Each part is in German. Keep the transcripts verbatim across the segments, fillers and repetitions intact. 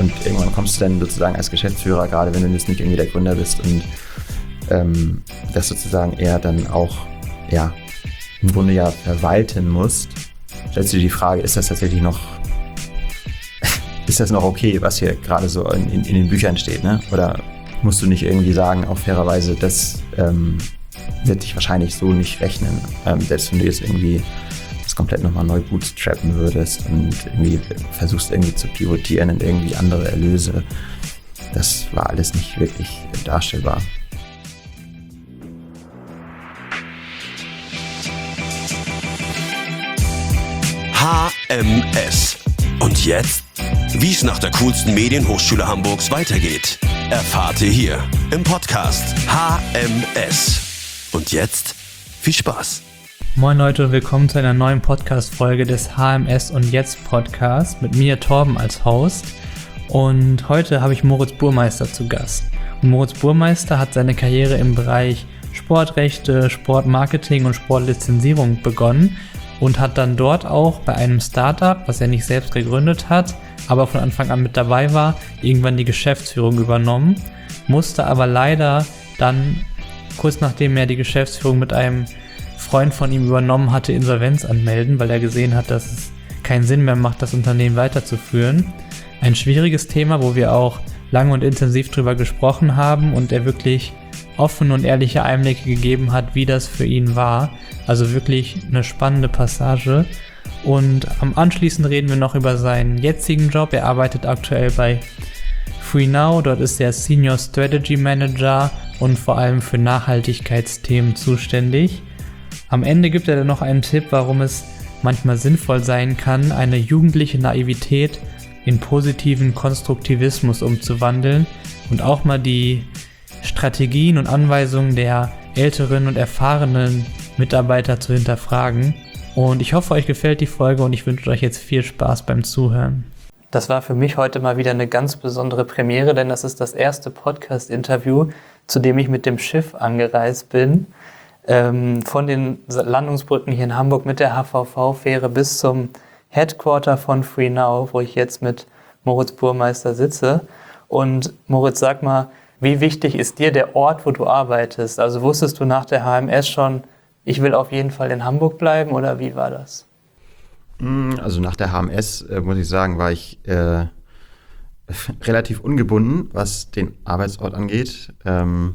Und irgendwann kommst du dann sozusagen als Geschäftsführer, gerade wenn du jetzt nicht irgendwie der Gründer bist und ähm, das sozusagen eher dann auch, ja, im Grunde ja verwalten musst, stellst du dir die Frage, ist das tatsächlich noch, ist das noch okay, was hier gerade so in, in, in den Büchern steht, ne? Oder musst du nicht irgendwie sagen, auch fairerweise, das ähm, wird dich wahrscheinlich so nicht rechnen, ähm, selbst wenn du jetzt irgendwie das komplett nochmal neu bootstrappen würdest und irgendwie versuchst irgendwie zu pivotieren in irgendwie andere Erlöse. Das war alles nicht wirklich darstellbar. H M S. Und jetzt? Wie es nach der coolsten Medienhochschule Hamburgs weitergeht, erfahrt ihr hier im Podcast H M S. Und jetzt viel Spaß. Moin Leute und willkommen zu einer neuen Podcast-Folge des H M S und Jetzt Podcast mit mir Torben als Host. Und heute habe ich Moritz Burmeister zu Gast. Und Moritz Burmeister hat seine Karriere im Bereich Sportrechte, Sportmarketing und Sportlizenzierung begonnen und hat dann dort auch bei einem Startup, was er nicht selbst gegründet hat, aber von Anfang an mit dabei war, irgendwann die Geschäftsführung übernommen, musste aber leider dann, kurz nachdem er die Geschäftsführung mit einem Freund von ihm übernommen hatte, Insolvenz anmelden, weil er gesehen hat, dass es keinen Sinn mehr macht, das Unternehmen weiterzuführen. Ein schwieriges Thema, wo wir auch lange und intensiv drüber gesprochen haben und er wirklich offene und ehrliche Einblicke gegeben hat, wie das für ihn war. Also wirklich eine spannende Passage. Und am anschließend reden wir noch über seinen jetzigen Job. Er arbeitet aktuell bei FreeNow. Dort ist er Senior Strategy Manager und vor allem für Nachhaltigkeitsthemen zuständig. Am Ende gibt er dann noch einen Tipp, warum es manchmal sinnvoll sein kann, eine jugendliche Naivität in positiven Konstruktivismus umzuwandeln und auch mal die Strategien und Anweisungen der älteren und erfahrenen Mitarbeiter zu hinterfragen. Und ich hoffe, euch gefällt die Folge und ich wünsche euch jetzt viel Spaß beim Zuhören. Das war für mich heute mal wieder eine ganz besondere Premiere, denn das ist das erste Podcast-Interview, zu dem ich mit dem Schiff angereist bin. Ähm, von den Landungsbrücken hier in Hamburg mit der H V V-Fähre bis zum Headquarter von FreeNow, wo ich jetzt mit Moritz Burmeister sitze. Und Moritz, sag mal, wie wichtig ist dir der Ort, wo du arbeitest? Also wusstest du nach der H M S schon, ich will auf jeden Fall in Hamburg bleiben oder wie war das? Also nach der H M S, äh, muss ich sagen, war ich äh, relativ ungebunden, was den Arbeitsort angeht. Ähm,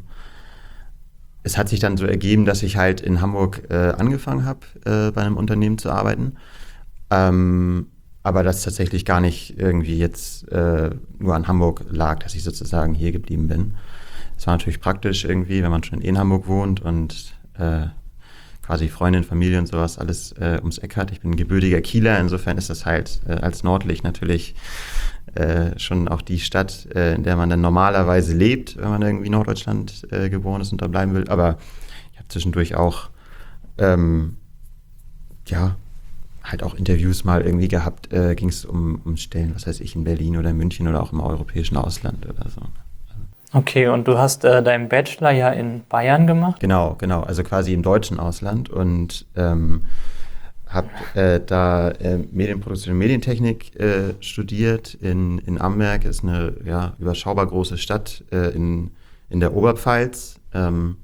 Es hat sich dann so ergeben, dass ich halt in Hamburg äh, angefangen habe, äh, bei einem Unternehmen zu arbeiten. Ähm, aber das tatsächlich gar nicht irgendwie jetzt äh, nur an Hamburg lag, dass ich sozusagen hier geblieben bin. Es war natürlich praktisch irgendwie, wenn man schon in Hamburg wohnt und äh, quasi Freundin, Familie und sowas alles äh, ums Eck hat. Ich bin ein gebürtiger Kieler, insofern ist das halt äh, als Nordlicht natürlich Äh, schon auch die Stadt, äh, in der man dann normalerweise lebt, wenn man irgendwie in Norddeutschland äh, geboren ist und da bleiben will. Aber ich habe zwischendurch auch, ähm, ja, halt auch Interviews mal irgendwie gehabt, äh, ging es um, um Stellen, was weiß ich, in Berlin oder München oder auch im europäischen Ausland oder so. Okay, und du hast äh, deinen Bachelor ja in Bayern gemacht? Genau, genau, also quasi im deutschen Ausland und ähm, habe äh, da äh, Medienproduktion und Medientechnik äh, studiert in, in Amberg. Ist eine ja, überschaubar große Stadt äh, in, in der Oberpfalz. Ähm,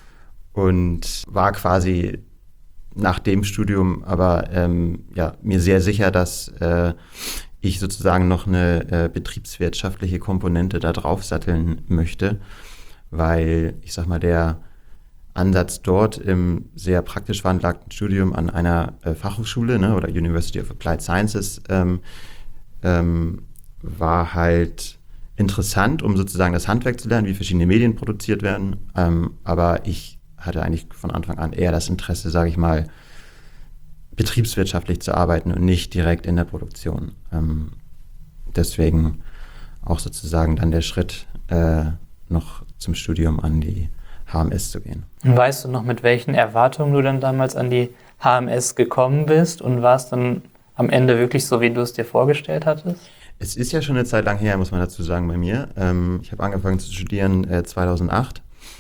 und war quasi nach dem Studium aber ähm, ja, mir sehr sicher, dass äh, ich sozusagen noch eine äh, betriebswirtschaftliche Komponente da draufsatteln möchte. Weil, ich sag mal, der Ansatz dort im sehr praktisch veranlagten Studium an einer äh, Fachhochschule, ne, oder University of Applied Sciences ähm, ähm, war halt interessant, um sozusagen das Handwerk zu lernen, wie verschiedene Medien produziert werden. Ähm, aber ich hatte eigentlich von Anfang an eher das Interesse, sage ich mal, betriebswirtschaftlich zu arbeiten und nicht direkt in der Produktion. Ähm, deswegen auch sozusagen dann der Schritt äh, noch zum Studium an die H M S zu gehen. Und weißt du noch, mit welchen Erwartungen du dann damals an die H M S gekommen bist und war es dann am Ende wirklich so, wie du es dir vorgestellt hattest? Es ist ja schon eine Zeit lang her, muss man dazu sagen, bei mir. Ähm, ich habe angefangen zu studieren äh, zweitausendacht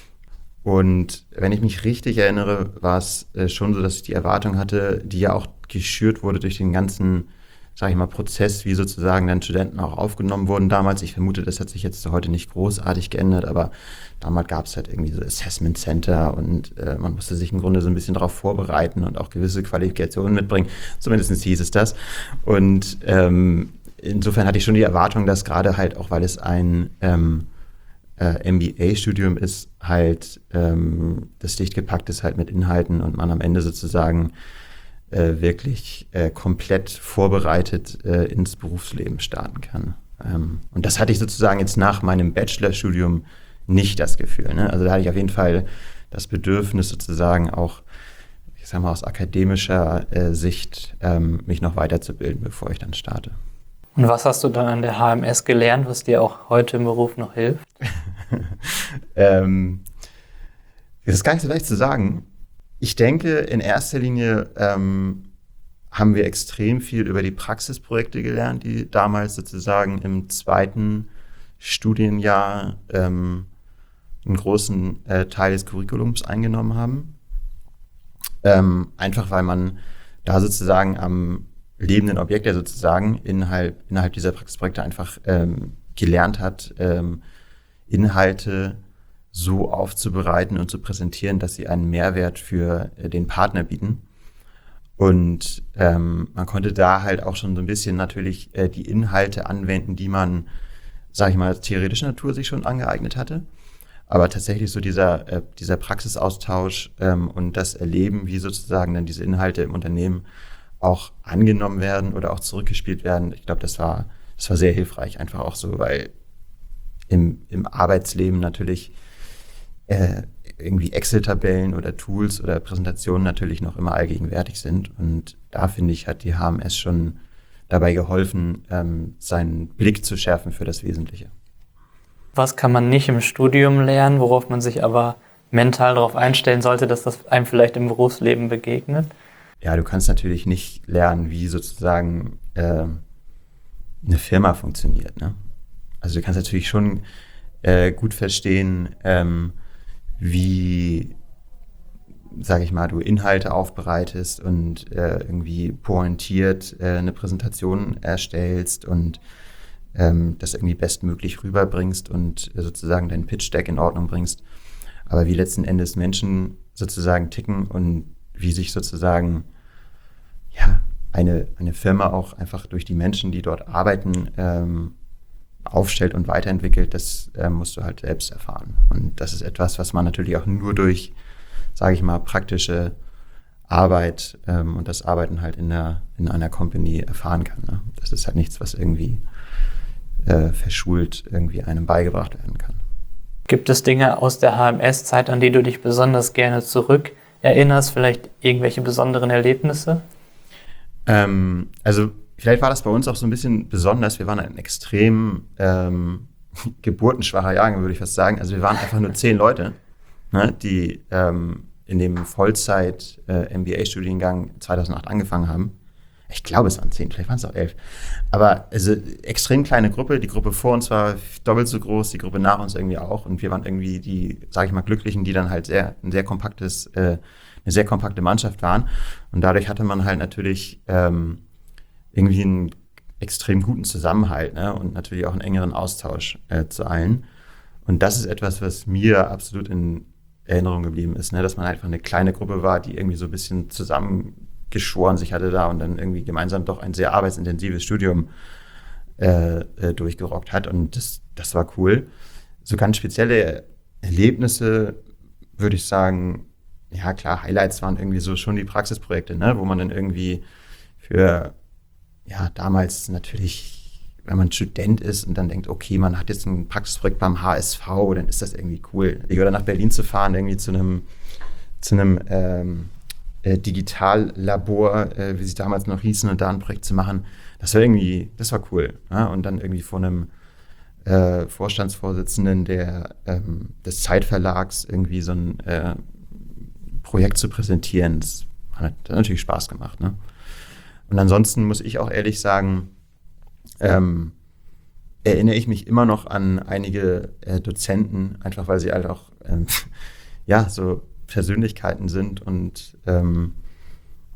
und wenn ich mich richtig erinnere, war es äh, schon so, dass ich die Erwartung hatte, die ja auch geschürt wurde durch den ganzen sage ich mal, Prozess, wie sozusagen dann Studenten auch aufgenommen wurden damals. Ich vermute, das hat sich jetzt heute nicht großartig geändert, aber damals gab es halt irgendwie so Assessment Center und äh, man musste sich im Grunde so ein bisschen darauf vorbereiten und auch gewisse Qualifikationen mitbringen. Zumindest hieß es das. Und ähm, insofern hatte ich schon die Erwartung, dass gerade halt auch, weil es ein ähm, äh, M B A-Studium ist, halt ähm, das dicht gepackt ist halt mit Inhalten und man am Ende sozusagen Äh, wirklich äh, komplett vorbereitet äh, ins Berufsleben starten kann. Ähm, und das hatte ich sozusagen jetzt nach meinem Bachelorstudium nicht das Gefühl. Ne? Also da hatte ich auf jeden Fall das Bedürfnis sozusagen auch, ich sag mal aus akademischer äh, Sicht, ähm, mich noch weiterzubilden, bevor ich dann starte. Und was hast du dann an der H M S gelernt, was dir auch heute im Beruf noch hilft? ähm, das ist gar nicht so leicht zu sagen. Ich denke, in erster Linie ähm, haben wir extrem viel über die Praxisprojekte gelernt, die damals sozusagen im zweiten Studienjahr ähm, einen großen äh, Teil des Curriculums eingenommen haben. Ähm, einfach weil man da sozusagen am lebenden Objekt, ja sozusagen innerhalb, innerhalb dieser Praxisprojekte einfach ähm, gelernt hat, ähm, Inhalte so aufzubereiten und zu präsentieren, dass sie einen Mehrwert für äh, den Partner bieten. Und ähm, man konnte da halt auch schon so ein bisschen natürlich äh, die Inhalte anwenden, die man, sag ich mal, theoretischer Natur sich schon angeeignet hatte. Aber tatsächlich so dieser, äh, dieser Praxisaustausch ähm, und das Erleben, wie sozusagen dann diese Inhalte im Unternehmen auch angenommen werden oder auch zurückgespielt werden, ich glaube, das war, das war sehr hilfreich, einfach auch so, weil im, im Arbeitsleben natürlich Äh, irgendwie Excel-Tabellen oder Tools oder Präsentationen natürlich noch immer allgegenwärtig sind. Und da, finde ich, hat die H M S schon dabei geholfen, ähm, seinen Blick zu schärfen für das Wesentliche. Was kann man nicht im Studium lernen, worauf man sich aber mental darauf einstellen sollte, dass das einem vielleicht im Berufsleben begegnet? Ja, du kannst natürlich nicht lernen, wie sozusagen äh, eine Firma funktioniert. Ne? Also du kannst natürlich schon äh, gut verstehen, ähm, wie, sage ich mal, du Inhalte aufbereitest und äh, irgendwie pointiert äh, eine Präsentation erstellst und ähm, das irgendwie bestmöglich rüberbringst und äh, sozusagen dein Pitch-Deck in Ordnung bringst. Aber wie letzten Endes Menschen sozusagen ticken und wie sich sozusagen ja, eine, eine Firma auch einfach durch die Menschen, die dort arbeiten, ähm, aufstellt und weiterentwickelt, das äh, musst du halt selbst erfahren. Und das ist etwas, was man natürlich auch nur durch, sage ich mal, praktische Arbeit ähm, und das Arbeiten halt in, der, in einer Company erfahren kann. Ne? Das ist halt nichts, was irgendwie äh, verschult irgendwie einem beigebracht werden kann. Gibt es Dinge aus der H M S-Zeit, an die du dich besonders gerne zurück erinnerst? Vielleicht irgendwelche besonderen Erlebnisse? Ähm, also vielleicht war das bei uns auch so ein bisschen besonders. Wir waren ein extrem ähm, geburtenschwacher Jahrgang, würde ich fast sagen. Also wir waren einfach nur zehn Leute, ne, die ähm, in dem Vollzeit-M B A-Studiengang zweitausendacht angefangen haben. Ich glaube, es waren zehn, vielleicht waren es auch elf. Aber also extrem kleine Gruppe. Die Gruppe vor uns war doppelt so groß, die Gruppe nach uns irgendwie auch. Und wir waren irgendwie die, sage ich mal, Glücklichen, die dann halt sehr ein sehr kompaktes, äh, eine sehr kompakte Mannschaft waren. Und dadurch hatte man halt natürlich ähm, irgendwie einen extrem guten Zusammenhalt, ne? Und natürlich auch einen engeren Austausch äh, zu allen. Und das ist etwas, was mir absolut in Erinnerung geblieben ist, ne? Dass man einfach eine kleine Gruppe war, die irgendwie so ein bisschen zusammengeschworen sich hatte da und dann irgendwie gemeinsam doch ein sehr arbeitsintensives Studium äh, äh, durchgerockt hat. Und das, das war cool. So ganz spezielle Erlebnisse, würde ich sagen, ja klar, Highlights waren irgendwie so schon die Praxisprojekte, ne? Wo man dann irgendwie für ja, damals natürlich, wenn man Student ist und dann denkt, okay, man hat jetzt ein Praxisprojekt beim H S V, dann ist das irgendwie cool. Oder nach Berlin zu fahren, irgendwie zu einem, zu einem ähm, äh, Digitallabor, äh, wie sie damals noch hießen, und da ein Projekt zu machen, das war irgendwie, das war cool. Ja? Und dann irgendwie vor einem äh, Vorstandsvorsitzenden der, ähm, des Zeitverlags irgendwie so ein äh, Projekt zu präsentieren, das hat, das hat natürlich Spaß gemacht, ne? Und ansonsten muss ich auch ehrlich sagen, ähm, erinnere ich mich immer noch an einige äh, Dozenten, einfach weil sie halt auch ähm, ja, so Persönlichkeiten sind und ähm,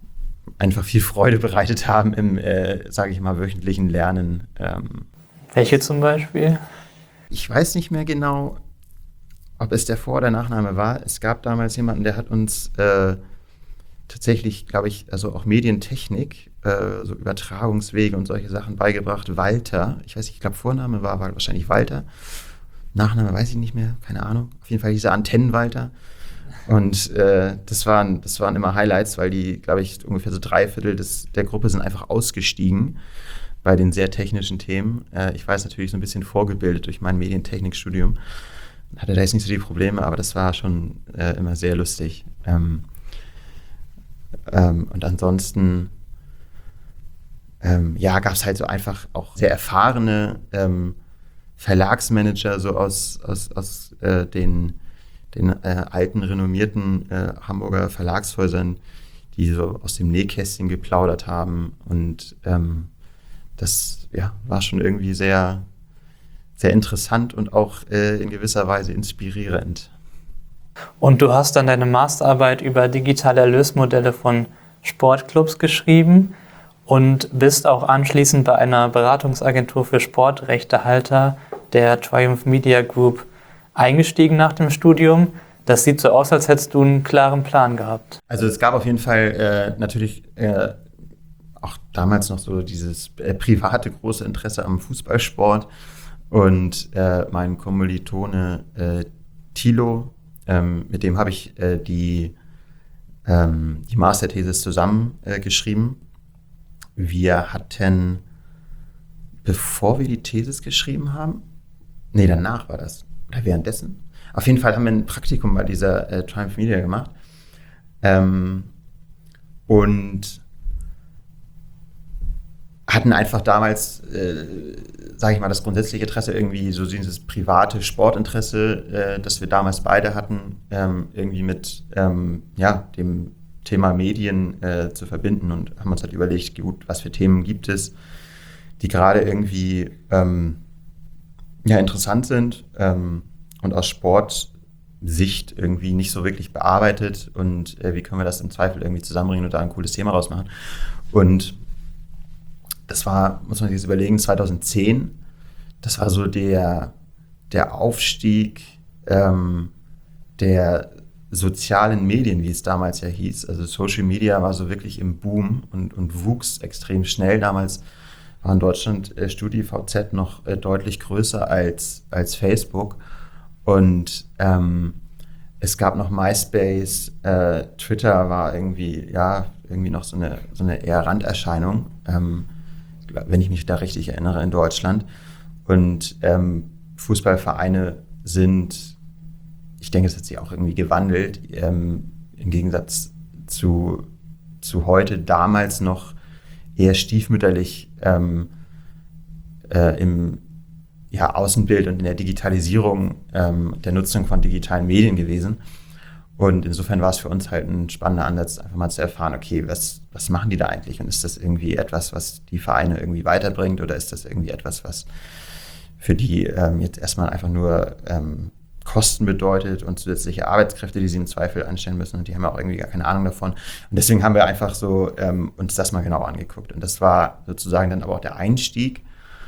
einfach viel Freude bereitet haben im, äh, sage ich mal, wöchentlichen Lernen. Ähm, Welche zum Beispiel? Ich weiß nicht mehr genau, ob es der Vor- oder Nachname war. Es gab damals jemanden, der hat uns äh, tatsächlich, glaube ich, also auch Medientechnik, äh, so Übertragungswege und solche Sachen beigebracht. Walter, ich weiß nicht, ich glaube Vorname war, war wahrscheinlich Walter. Nachname weiß ich nicht mehr, keine Ahnung. Auf jeden Fall dieser Antennenwalter. Und äh, das, waren, das waren immer Highlights, weil die, glaube ich, ungefähr so drei Viertel des, der Gruppe sind einfach ausgestiegen bei den sehr technischen Themen. Äh, ich war jetzt natürlich so ein bisschen vorgebildet durch mein Medientechnikstudium. Hatte da jetzt nicht so die Probleme, aber das war schon äh, immer sehr lustig. Ähm, ähm, und ansonsten ähm, ja, gab es halt so einfach auch sehr erfahrene ähm, Verlagsmanager so aus, aus, aus äh, den den äh, alten, renommierten äh, Hamburger Verlagshäusern, die so aus dem Nähkästchen geplaudert haben. Und ähm, das ja, war schon irgendwie sehr, sehr interessant und auch äh, in gewisser Weise inspirierend. Und du hast dann deine Masterarbeit über digitale Erlösmodelle von Sportclubs geschrieben und bist auch anschließend bei einer Beratungsagentur für Sportrechtehalter der Triumph Media Group eingestiegen nach dem Studium. Das sieht so aus, als hättest du einen klaren Plan gehabt. Also es gab auf jeden Fall äh, natürlich äh, auch damals noch so dieses äh, private große Interesse am Fußballsport. Und äh, mein Kommilitone äh, Thilo, ähm, mit dem habe ich äh, die, ähm, die Masterthesis zusammen äh, geschrieben. Wir hatten, bevor wir die Thesis geschrieben haben, nee, danach war das, oder währenddessen. Auf jeden Fall haben wir ein Praktikum bei dieser äh, Triumph Media gemacht. Ähm, und hatten einfach damals, äh, sage ich mal, das grundsätzliche Interesse irgendwie, so dieses private Sportinteresse, äh, das wir damals beide hatten, ähm, irgendwie mit ähm, ja, dem Thema Medien äh, zu verbinden und haben uns halt überlegt, gut, was für Themen gibt es, die gerade irgendwie ähm, ja, interessant sind ähm, und aus Sportsicht irgendwie nicht so wirklich bearbeitet und äh, wie können wir das im Zweifel irgendwie zusammenbringen und da ein cooles Thema rausmachen. Und das war, muss man sich jetzt überlegen, zweitausendzehn, das war so der, der Aufstieg ähm, der sozialen Medien, wie es damals ja hieß. Also Social Media war so wirklich im Boom und, und wuchs extrem schnell. Damals war in Deutschland äh, StudiVZ noch äh, deutlich größer als, als Facebook. Und ähm, es gab noch MySpace, äh, Twitter war irgendwie, ja, irgendwie noch so eine, so eine eher Randerscheinung, ähm, wenn ich mich da richtig erinnere, in Deutschland. Und ähm, Fußballvereine sind, ich denke, es hat sich auch irgendwie gewandelt, ähm, im Gegensatz zu, zu heute, damals noch eher stiefmütterlich ähm, äh, im ja, Außenbild und in der Digitalisierung ähm, der Nutzung von digitalen Medien gewesen. Und insofern war es für uns halt ein spannender Ansatz, einfach mal zu erfahren, okay, was, was machen die da eigentlich? Und ist das irgendwie etwas, was die Vereine irgendwie weiterbringt oder ist das irgendwie etwas, was für die ähm, jetzt erstmal einfach nur ähm, Kosten bedeutet und zusätzliche Arbeitskräfte, die sie im Zweifel anstellen müssen und die haben ja auch irgendwie gar keine Ahnung davon. Und deswegen haben wir einfach so ähm, uns das mal genau angeguckt. Und das war sozusagen dann aber auch der Einstieg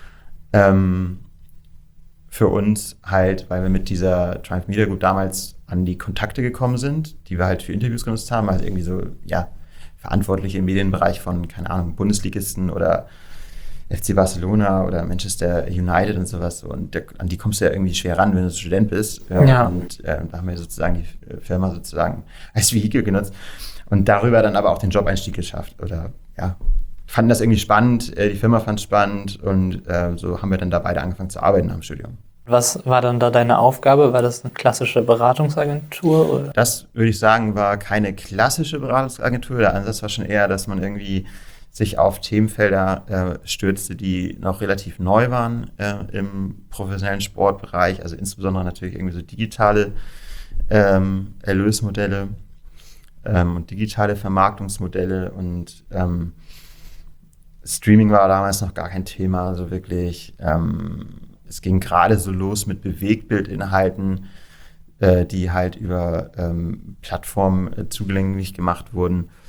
ähm, für uns halt, weil wir mit dieser Triumph Media Group damals an die Kontakte gekommen sind, die wir halt für Interviews genutzt haben, halt irgendwie so, ja, Verantwortliche im Medienbereich von, keine Ahnung, Bundesligisten oder F C Barcelona oder Manchester United und sowas. Und der, an die kommst du ja irgendwie schwer ran, wenn du Student bist. Ja. Ja. Und äh, da haben wir sozusagen die Firma sozusagen als Vehikel genutzt und darüber dann aber auch den Job-Einstieg geschafft. Oder ja, fanden das irgendwie spannend, äh, die Firma fand es spannend und äh, so haben wir dann da beide angefangen zu arbeiten am Studium. Was war dann da deine Aufgabe? War das eine klassische Beratungsagentur? Oder? Das, würde ich sagen, war keine klassische Beratungsagentur. Der Ansatz war schon eher, dass man irgendwie sich auf Themenfelder äh, stürzte, die noch relativ neu waren äh, im professionellen Sportbereich, also insbesondere natürlich irgendwie so digitale ähm, Erlösmodelle ähm, und digitale Vermarktungsmodelle und ähm, Streaming war damals noch gar kein Thema, so wirklich. Ähm, es ging gerade so los mit Bewegtbildinhalten, äh, die halt über ähm, Plattformen äh, zugänglich gemacht wurden.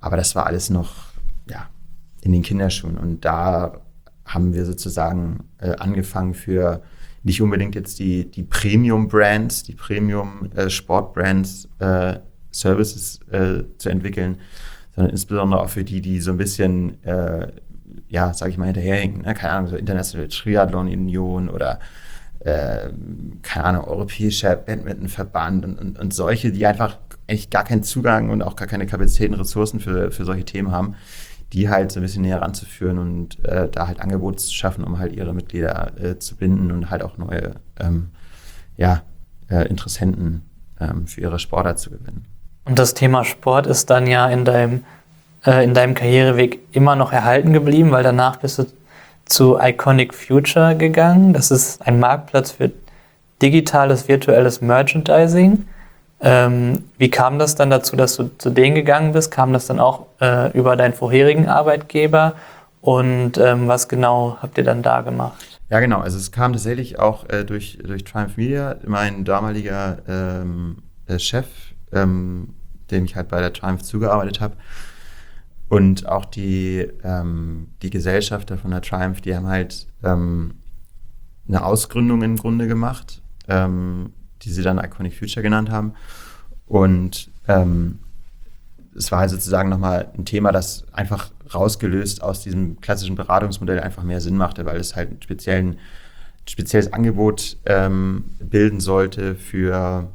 aber das war alles noch ja, in den Kinderschuhen. Und da haben wir sozusagen äh, angefangen für nicht unbedingt jetzt die, die Premium-Brands, die Premium-Sport-Brands, äh, Services äh, zu entwickeln, sondern insbesondere auch für die, die so ein bisschen, äh, ja, sag ich mal, hinterherhinken. Ne? Keine Ahnung, so International Triathlon Union oder, äh, keine Ahnung, Europäischer Badmintonverband und, und, und solche, die einfach eigentlich gar keinen Zugang und auch gar keine Kapazitäten, Ressourcen für, für solche Themen haben, die halt so ein bisschen näher ranzuführen und äh, da halt Angebote zu schaffen, um halt ihre Mitglieder äh, zu binden und halt auch neue ähm, ja, äh, Interessenten ähm, für ihre Sportart zu gewinnen. Und das Thema Sport ist dann ja in deinem, äh, in deinem Karriereweg immer noch erhalten geblieben, weil danach bist du zu Iconic Future gegangen. Das ist ein Marktplatz für digitales, virtuelles Merchandising. Ähm, wie kam das dann dazu, dass du zu denen gegangen bist? Kam das dann auch äh, über deinen vorherigen Arbeitgeber? Und ähm, was genau habt ihr dann da gemacht? Ja, genau. Also es kam tatsächlich auch äh, durch, durch Triumph Media. Mein damaliger ähm, äh, Chef, ähm, dem ich halt bei der Triumph zugearbeitet habe, und auch die, ähm, die Gesellschafter von der Triumph, die haben halt ähm, eine Ausgründung im Grunde gemacht, ähm, die sie dann Iconic Future genannt haben. Und ähm, es war halt sozusagen nochmal ein Thema, das einfach rausgelöst aus diesem klassischen Beratungsmodell einfach mehr Sinn machte, weil es halt ein speziellen, spezielles Angebot ähm, bilden sollte für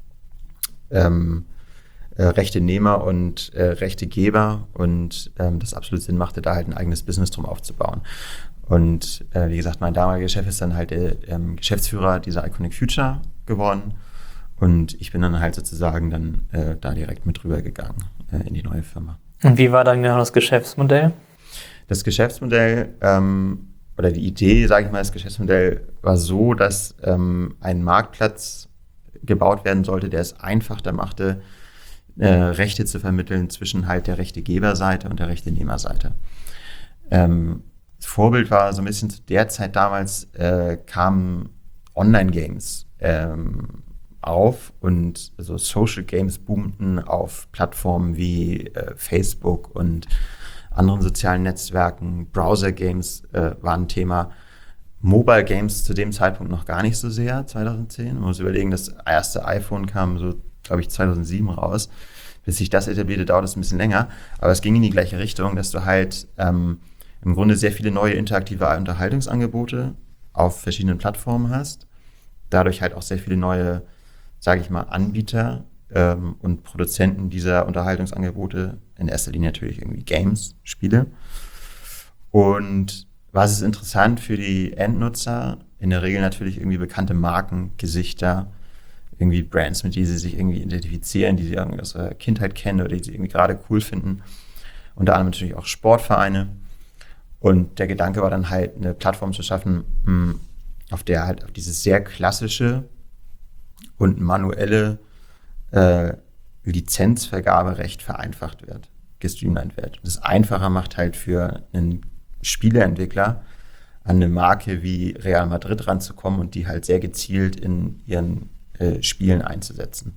ähm, äh, Rechtenehmer und äh, Rechtegeber und ähm, das absolut Sinn machte, da halt ein eigenes Business drum aufzubauen. Und äh, wie gesagt, mein damaliger Chef ist dann halt der ähm, Geschäftsführer dieser Iconic Future geworden und ich bin dann halt sozusagen dann äh, da direkt mit rübergegangen äh, in die neue Firma. Und wie war dann genau das Geschäftsmodell? Das Geschäftsmodell ähm, oder die Idee, sage ich mal, das Geschäftsmodell war so, dass ähm, ein Marktplatz gebaut werden sollte, der es einfacher machte, äh, Rechte zu vermitteln zwischen halt der Rechtegeberseite und der Rechtenehmerseite. Ähm, das Vorbild war so ein bisschen zu der Zeit damals, äh, kamen Online-Games ähm, auf und so Social Games boomten auf Plattformen wie äh, Facebook und anderen sozialen Netzwerken. Browser Games äh, waren ein Thema. Mobile Games zu dem Zeitpunkt noch gar nicht so sehr, zweitausendzehn. Man muss überlegen, das erste iPhone kam so, glaube ich, zweitausendsieben raus. Bis sich das etablierte, dauert es ein bisschen länger. Aber es ging in die gleiche Richtung, dass du halt ähm, im Grunde sehr viele neue interaktive Unterhaltungsangebote auf verschiedenen Plattformen hast. Dadurch halt auch sehr viele neue, sage ich mal, Anbieter ähm, und Produzenten dieser Unterhaltungsangebote, in erster Linie natürlich irgendwie Games, Spiele. Und was ist interessant für die Endnutzer? In der Regel natürlich irgendwie bekannte Marken, Gesichter, irgendwie Brands, mit denen sie sich irgendwie identifizieren, die sie irgendwie aus der Kindheit kennen oder die sie irgendwie gerade cool finden. Unter anderem natürlich auch Sportvereine. Und der Gedanke war dann halt, eine Plattform zu schaffen, auf der halt auf dieses sehr klassische und manuelle äh, Lizenzvergaberecht vereinfacht wird, gestreamlined wird. Und das einfacher macht halt für einen Spieleentwickler, an eine Marke wie Real Madrid ranzukommen und die halt sehr gezielt in ihren äh, Spielen einzusetzen.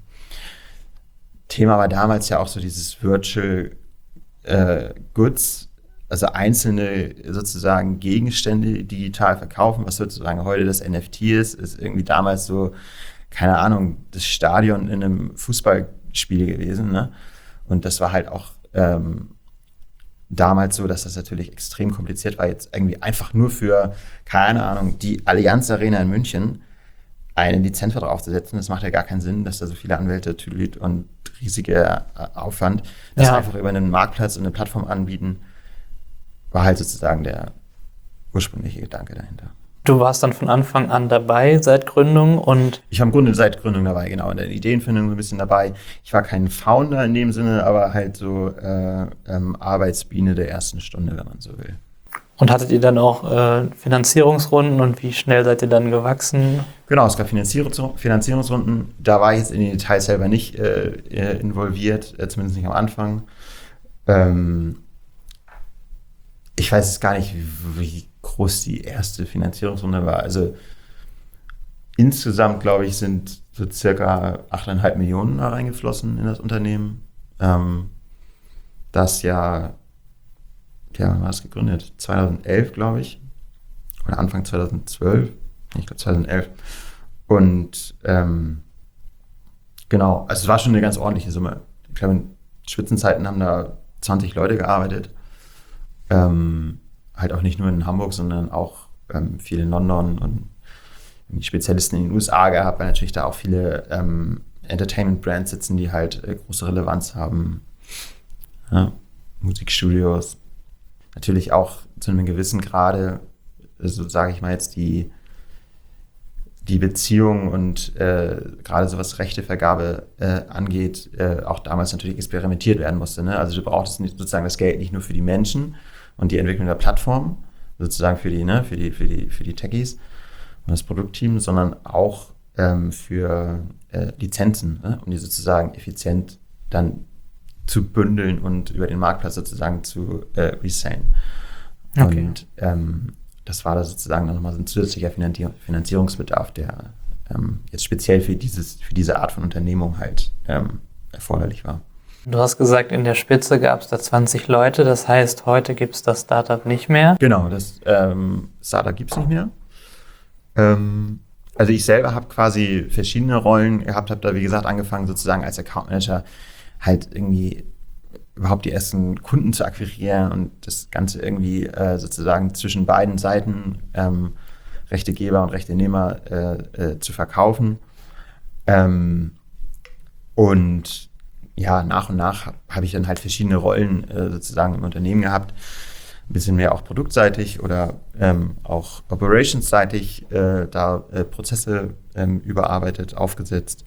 Thema war damals ja auch so dieses Virtual äh, Goods, also einzelne sozusagen Gegenstände digital verkaufen, was sozusagen heute das N F T ist, ist irgendwie damals so, keine Ahnung, das Stadion in einem Fußballspiel gewesen, ne? Und das war halt auch ähm, damals so, dass das natürlich extrem kompliziert war, jetzt irgendwie einfach nur für, keine Ahnung, die Allianz Arena in München einen Lizenzvertrag aufzusetzen. Das macht ja gar keinen Sinn, dass da so viele Anwälte, Tülit und riesiger Aufwand, das ja. einfach über einen Marktplatz und eine Plattform anbieten, war halt sozusagen der ursprüngliche Gedanke dahinter. Du warst dann von Anfang an dabei, seit Gründung und... Ich war im Grunde seit Gründung dabei, genau, in der Ideenfindung so ein bisschen dabei. Ich war kein Founder in dem Sinne, aber halt so äh, ähm, Arbeitsbiene der ersten Stunde, wenn man so will. Und hattet ihr dann auch äh, Finanzierungsrunden und wie schnell seid ihr dann gewachsen? Genau, es gab Finanzierungs- Finanzierungsrunden. Da war ich jetzt in den Details selber nicht äh, involviert, äh, zumindest nicht am Anfang. Ähm, ich weiß jetzt gar nicht, wie, wie groß die erste Finanzierungsrunde war. Also insgesamt, glaube ich, sind so circa acht Komma fünf Millionen da reingeflossen in das Unternehmen. Ähm, das ja, ja, wann war das gegründet? zweitausendelf, glaube ich. Oder Anfang zweitausendzwölf. Ich glaube zweitausendelf. Und ähm, genau, also es war schon eine ganz ordentliche Summe. Ich glaube, in Spitzenzeiten haben da zwanzig Leute gearbeitet. Ähm, halt auch nicht nur in Hamburg, sondern auch ähm, viel in London und die Spezialisten in den U S A gehabt, weil natürlich da auch viele ähm, Entertainment-Brands sitzen, die halt äh, große Relevanz haben. Ja, Musikstudios. Natürlich auch zu einem gewissen Grade, so sage ich mal jetzt, die, die Beziehung und äh, gerade so was Rechtevergabe äh, angeht, äh, auch damals natürlich experimentiert werden musste. Ne? Also du brauchtest nicht, sozusagen das Geld nicht nur für die Menschen und die Entwicklung der Plattform, sozusagen für die, ne, für die, für die, für die Techies und das Produktteam, sondern auch ähm, für äh, Lizenzen, ne? Um die sozusagen effizient dann zu bündeln und über den Marktplatz sozusagen zu äh, resellen. Okay. Und ähm, das war da sozusagen dann nochmal so ein zusätzlicher Finanzier- Finanzierungsbedarf, der ähm, jetzt speziell für, dieses, für diese Art von Unternehmung halt ähm, erforderlich war. Du hast gesagt, in der Spitze gab es da zwanzig Leute, das heißt, heute gibt es das Startup nicht mehr. Genau, das ähm, Startup gibt es nicht mehr. Ähm, also ich selber habe quasi verschiedene Rollen gehabt, habe da wie gesagt angefangen sozusagen als Account Manager halt irgendwie überhaupt die ersten Kunden zu akquirieren und das Ganze irgendwie äh, sozusagen zwischen beiden Seiten, ähm, Rechtegeber und Rechtenehmer, äh, äh, zu verkaufen. Ähm, und ja, nach und nach habe hab ich dann halt verschiedene Rollen äh, sozusagen im Unternehmen gehabt. Ein bisschen mehr auch produktseitig oder ähm, auch operationsseitig äh, da äh, Prozesse ähm, überarbeitet, aufgesetzt.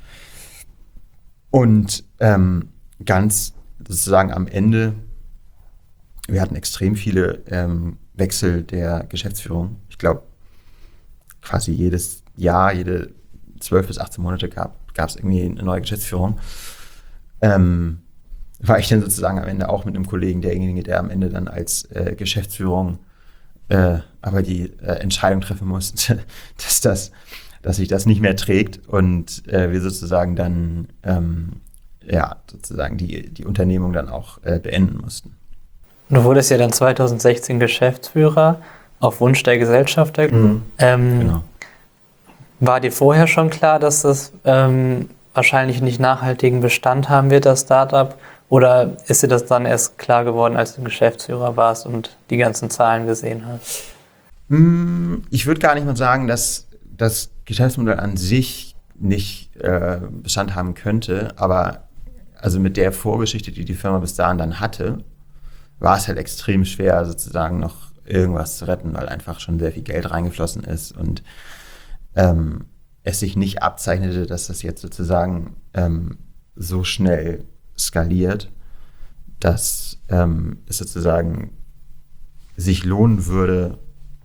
Und ähm, ganz sozusagen am Ende, wir hatten extrem viele ähm, Wechsel der Geschäftsführung. Ich glaube, quasi jedes Jahr, jede zwölf bis achtzehn Monate gab es irgendwie eine neue Geschäftsführung. Ähm, war ich dann sozusagen am Ende auch mit einem Kollegen derjenige, der am Ende dann als äh, Geschäftsführung äh, aber die äh, Entscheidung treffen musste, dass, das, dass sich das nicht mehr trägt und äh, wir sozusagen dann ähm, ja, sozusagen die, die Unternehmung dann auch äh, beenden mussten. Du wurdest ja dann zweitausendsechzehn Geschäftsführer auf Wunsch der Gesellschafter. Mhm. Ähm, Genau. War dir vorher schon klar, dass das ähm, wahrscheinlich nicht nachhaltigen Bestand haben wird, das Startup? Oder ist dir das dann erst klar geworden, als du Geschäftsführer warst und die ganzen Zahlen gesehen hast? Ich würde gar nicht mal sagen, dass das Geschäftsmodell an sich nicht äh, Bestand haben könnte, aber also mit der Vorgeschichte, die die Firma bis dahin dann hatte, war es halt extrem schwer, sozusagen noch irgendwas zu retten, weil einfach schon sehr viel Geld reingeflossen ist und ähm, es sich nicht abzeichnete, dass das jetzt sozusagen ähm, so schnell skaliert, dass ähm, es sozusagen sich lohnen würde,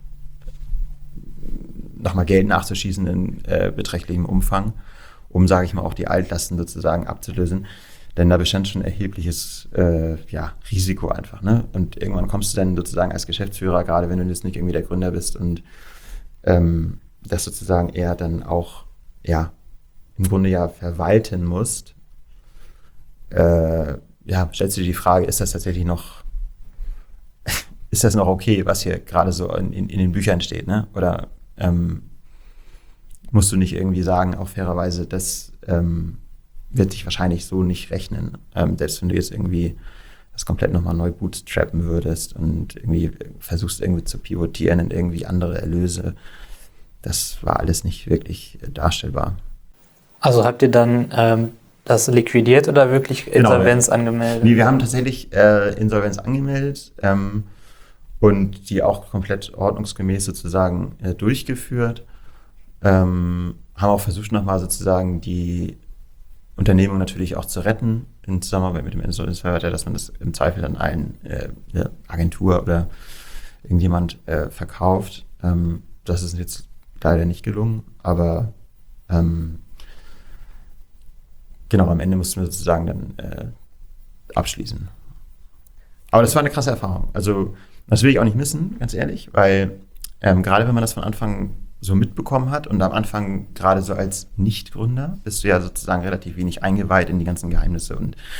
nochmal Geld nachzuschießen in äh, beträchtlichem Umfang, um, sage ich mal, auch die Altlasten sozusagen abzulösen. Denn da bestand schon erhebliches äh, ja, Risiko einfach. Ne? Und irgendwann kommst du dann sozusagen als Geschäftsführer, gerade wenn du jetzt nicht irgendwie der Gründer bist und ähm, das sozusagen eher dann auch ja, im Grunde ja verwalten musst, äh, ja, stellst du dir die Frage, ist das tatsächlich noch, ist das noch okay, was hier gerade so in, in, in den Büchern steht, ne? Oder ähm, musst du nicht irgendwie sagen, auch fairerweise, das ähm, wird sich wahrscheinlich so nicht rechnen, ähm, selbst wenn du jetzt irgendwie das komplett nochmal neu bootstrappen würdest und irgendwie versuchst irgendwie zu pivotieren in irgendwie andere Erlöse. Das war alles nicht wirklich äh, darstellbar. Also habt ihr dann ähm, das liquidiert oder wirklich Insolvenz genau, angemeldet? Nee, wir haben tatsächlich äh, Insolvenz angemeldet ähm, und die auch komplett ordnungsgemäß sozusagen äh, durchgeführt. Ähm, haben auch versucht, nochmal sozusagen die Unternehmung natürlich auch zu retten, in Zusammenarbeit mit dem Insolvenzverwalter, dass man das im Zweifel dann allen äh, eine Agentur oder irgendjemand äh, verkauft. Ähm, das ist jetzt leider nicht gelungen, aber ähm, genau, am Ende mussten wir sozusagen dann äh, abschließen. Aber das war eine krasse Erfahrung. Also das will ich auch nicht missen, ganz ehrlich, weil ähm, gerade wenn man das von Anfang so mitbekommen hat und am Anfang gerade so als Nichtgründer bist du ja sozusagen relativ wenig eingeweiht in die ganzen Geheimnisse und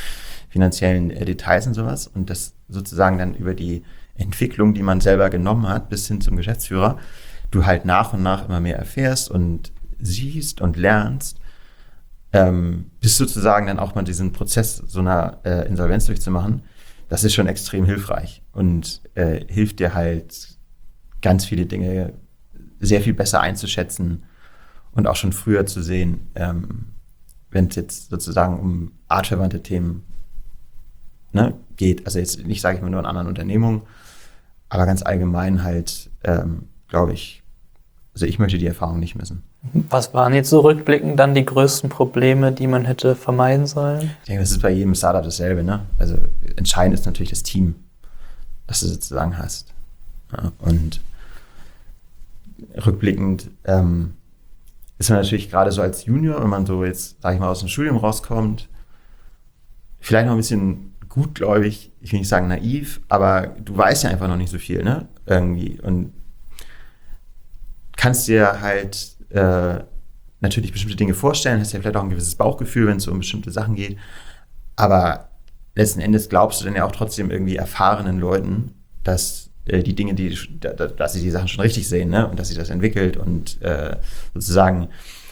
finanziellen äh, Details und sowas und das sozusagen dann über die Entwicklung, die man selber genommen hat, bis hin zum Geschäftsführer, du halt nach und nach immer mehr erfährst und siehst und lernst, ähm, bis sozusagen dann auch mal diesen Prozess so einer äh, Insolvenz durchzumachen, das ist schon extrem hilfreich und äh, hilft dir halt ganz viele Dinge sehr viel besser einzuschätzen und auch schon früher zu sehen, ähm, wenn es jetzt sozusagen um artverwandte Themen ne, geht. Also jetzt nicht, sage ich mal, nur in anderen Unternehmungen, aber ganz allgemein halt, ähm, glaube ich, also ich möchte die Erfahrung nicht missen. Was waren jetzt so rückblickend dann die größten Probleme, die man hätte vermeiden sollen? Ich denke, das ist bei jedem Startup dasselbe. Ne? Also entscheidend ist natürlich das Team, das du sozusagen hast. Ja, und rückblickend ähm, ist man natürlich gerade so als Junior, wenn man so jetzt, sag ich mal, aus dem Studium rauskommt, vielleicht noch ein bisschen gutgläubig, ich will nicht sagen naiv, aber du weißt ja einfach noch nicht so viel, ne? Irgendwie. Und kannst dir halt äh, natürlich bestimmte Dinge vorstellen, hast ja vielleicht auch ein gewisses Bauchgefühl, wenn es so um bestimmte Sachen geht. Aber letzten Endes glaubst du dann ja auch trotzdem irgendwie erfahrenen Leuten, dass äh, die Dinge, die, da, dass sie die Sachen schon richtig sehen, ne? Und dass sich das entwickelt und äh, sozusagen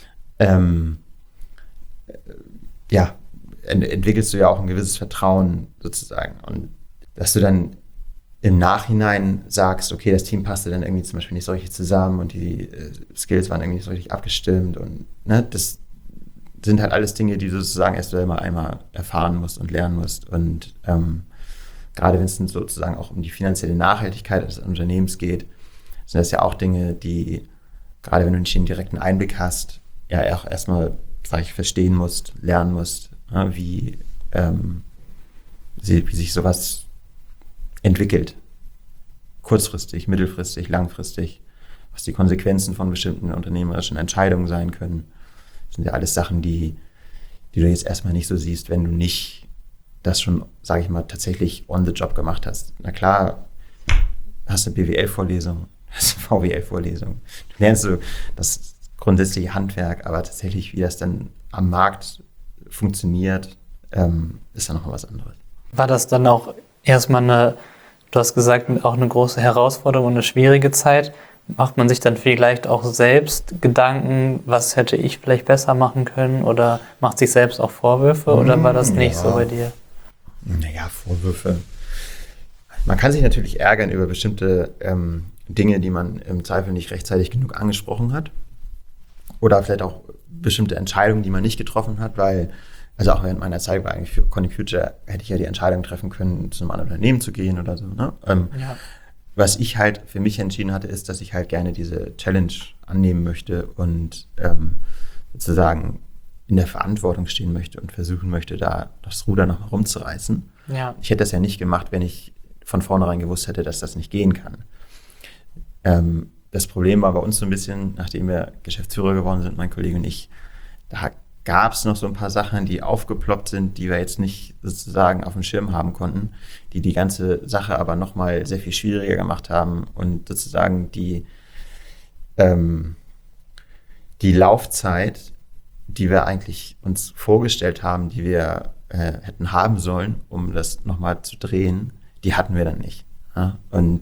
ähm, äh, ja, ent- entwickelst du ja auch ein gewisses Vertrauen sozusagen. Und dass du dann im Nachhinein sagst, okay, das Team passte dann irgendwie zum Beispiel nicht so richtig zusammen und die äh, Skills waren irgendwie nicht so richtig abgestimmt und ne, das sind halt alles Dinge, die du sozusagen erst einmal einmal erfahren musst und lernen musst und ähm, gerade wenn es dann sozusagen auch um die finanzielle Nachhaltigkeit des Unternehmens geht, sind das ja auch Dinge, die gerade wenn du nicht den direkten Einblick hast, ja auch erstmal, sag ich, verstehen musst, lernen musst, ja, wie, ähm, wie sich sowas entwickelt. Kurzfristig, mittelfristig, langfristig, was die Konsequenzen von bestimmten unternehmerischen Entscheidungen sein können. Das sind ja alles Sachen, die, die du jetzt erstmal nicht so siehst, wenn du nicht das schon, sage ich mal, tatsächlich on the job gemacht hast. Na klar, hast du eine B W L-Vorlesung, hast eine V W L-Vorlesung. Du lernst so das grundsätzliche Handwerk, aber tatsächlich, wie das dann am Markt funktioniert, ähm, ist dann noch mal was anderes. War das dann auch erstmal eine, du hast gesagt, auch eine große Herausforderung und eine schwierige Zeit? Macht man sich dann vielleicht auch selbst Gedanken, was hätte ich vielleicht besser machen können oder macht sich selbst auch Vorwürfe oder war das nicht ja. so bei dir? Naja, Vorwürfe. Man kann sich natürlich ärgern über bestimmte ähm, Dinge, die man im Zweifel nicht rechtzeitig genug angesprochen hat oder vielleicht auch bestimmte Entscheidungen, die man nicht getroffen hat, weil also auch während meiner Zeit war eigentlich für Conic Future hätte ich ja die Entscheidung treffen können, zu einem anderen Unternehmen zu gehen oder so. Ne? Ähm, ja. Was ich halt für mich entschieden hatte, ist, dass ich halt gerne diese Challenge annehmen möchte und ähm, sozusagen in der Verantwortung stehen möchte und versuchen möchte, da das Ruder noch mal rumzureißen. Ja. Ich hätte das ja nicht gemacht, wenn ich von vornherein gewusst hätte, dass das nicht gehen kann. Ähm, das Problem war bei uns so ein bisschen, nachdem wir Geschäftsführer geworden sind, mein Kollege und ich, da gab es noch so ein paar Sachen, die aufgeploppt sind, die wir jetzt nicht sozusagen auf dem Schirm haben konnten, die die ganze Sache aber nochmal sehr viel schwieriger gemacht haben und sozusagen die, ähm, die Laufzeit, die wir eigentlich uns vorgestellt haben, die wir äh, hätten haben sollen, um das nochmal zu drehen, die hatten wir dann nicht. Ja? Und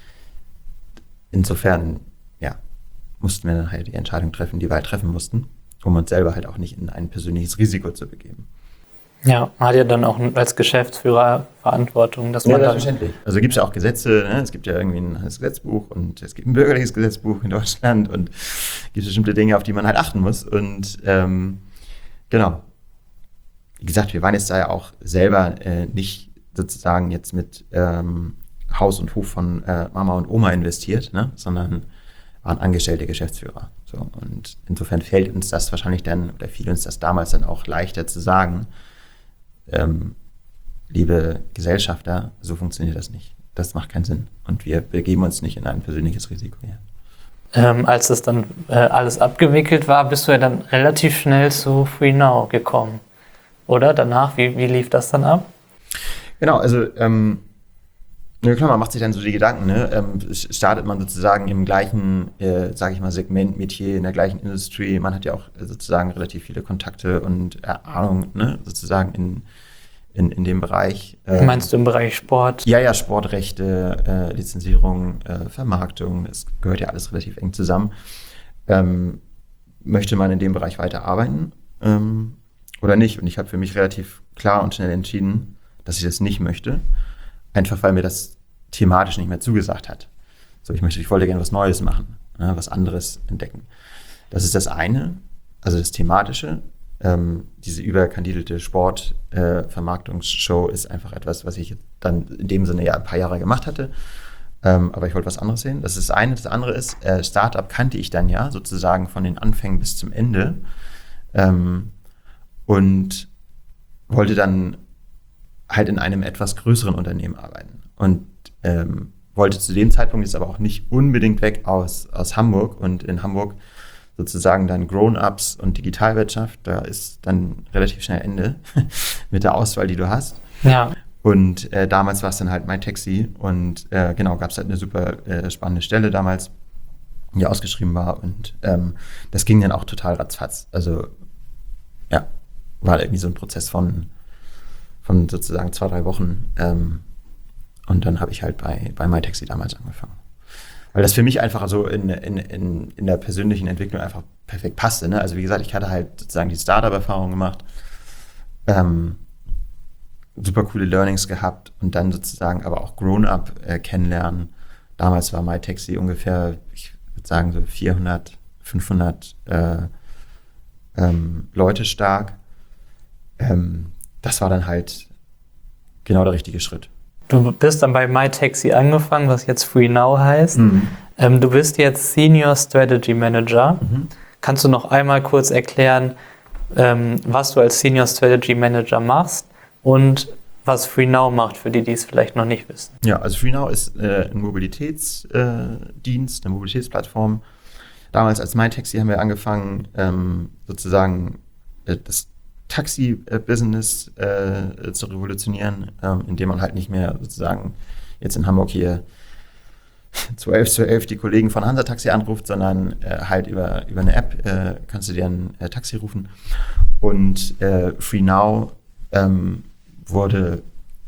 insofern, ja, mussten wir dann halt die Entscheidung treffen, die wir halt treffen mussten, um uns selber halt auch nicht in ein persönliches Risiko zu begeben. Ja, man hat ja dann auch als Geschäftsführer Verantwortung, dass man ja, dann... selbstverständlich. Also gibt es ja auch Gesetze, ne? Es gibt ja irgendwie ein Gesetzbuch und es gibt ein bürgerliches Gesetzbuch in Deutschland und es gibt bestimmte Dinge, auf die man halt achten muss. Und ähm, genau, wie gesagt, wir waren jetzt da ja auch selber äh, nicht sozusagen jetzt mit ähm, Haus und Hof von äh, Mama und Oma investiert, ne? Sondern waren angestellte Geschäftsführer. So, und insofern fällt uns das wahrscheinlich dann, oder fiel uns das damals dann auch leichter zu sagen, ähm, liebe Gesellschafter, so funktioniert das nicht. Das macht keinen Sinn. Und wir begeben uns nicht in ein persönliches Risiko. Ja. Ähm, als das dann äh, alles abgewickelt war, bist du ja dann relativ schnell zu FreeNow gekommen. Oder? Danach, wie, wie lief das dann ab? Genau, also ähm, ja klar, man macht sich dann so die Gedanken, ne? Ähm, startet man sozusagen im gleichen, äh, sage ich mal, Segment, Metier, in der gleichen Industrie. Man hat ja auch äh, sozusagen relativ viele Kontakte und äh, Ahnung, ne? Sozusagen in, in, in dem Bereich. Ähm, Meinst du im Bereich Sport? Ja, ja, Sportrechte, äh, Lizenzierung, äh, Vermarktung, es gehört ja alles relativ eng zusammen. Ähm, möchte man in dem Bereich weiter arbeiten ähm, oder nicht? Und ich habe für mich relativ klar und schnell entschieden, dass ich das nicht möchte, einfach weil mir das thematisch nicht mehr zugesagt hat. So, ich möchte, ich wollte gerne was Neues machen, ne, was anderes entdecken. Das ist das eine, also das Thematische. Ähm, diese überkandidelte Sport-Vermarktungsshow äh, ist einfach etwas, was ich dann in dem Sinne ja ein paar Jahre gemacht hatte. Ähm, aber ich wollte was anderes sehen. Das ist das eine. Das andere ist, äh, Startup kannte ich dann ja sozusagen von den Anfängen bis zum Ende ähm, und wollte dann halt in einem etwas größeren Unternehmen arbeiten. Und ähm, wollte zu dem Zeitpunkt jetzt aber auch nicht unbedingt weg aus, aus Hamburg und in Hamburg sozusagen dann Grown-Ups und Digitalwirtschaft, da ist dann relativ schnell Ende mit der Auswahl, die du hast. Ja. Und äh, damals war es dann halt MyTaxi und äh, genau, gab es halt eine super äh, spannende Stelle damals, die ausgeschrieben war und ähm, das ging dann auch total ratzfatz. Also ja, war irgendwie so ein Prozess von, von sozusagen zwei, drei Wochen ähm, und dann habe ich halt bei, bei MyTaxi damals angefangen. Weil das für mich einfach so in, in, in, in der persönlichen Entwicklung einfach perfekt passte. Ne? Also wie gesagt, ich hatte halt sozusagen die Startup-Erfahrung gemacht, ähm, super coole Learnings gehabt und dann sozusagen aber auch Grown-Up äh, kennenlernen. Damals war MyTaxi ungefähr, ich würde sagen so vierhundert, fünfhundert äh, ähm, Leute stark. Ähm, das war dann halt genau der richtige Schritt. Du bist dann bei MyTaxi angefangen, was jetzt FreeNow heißt. Mhm. Ähm, du bist jetzt Senior Strategy Manager. Mhm. Kannst du noch einmal kurz erklären, ähm, was du als Senior Strategy Manager machst und was FreeNow macht, für die, die es vielleicht noch nicht wissen? Ja, also FreeNow ist äh, ein Mobilitätsdienst, äh, eine Mobilitätsplattform. Damals als MyTaxi haben wir angefangen, ähm, sozusagen äh, das Taxi-Business äh, zu revolutionieren, ähm, indem man halt nicht mehr sozusagen jetzt in Hamburg hier zwölf zu elf die Kollegen von Hansa Taxi anruft, sondern äh, halt über, über eine App äh, kannst du dir ein äh, Taxi rufen. Und äh, FreeNow ähm, wurde,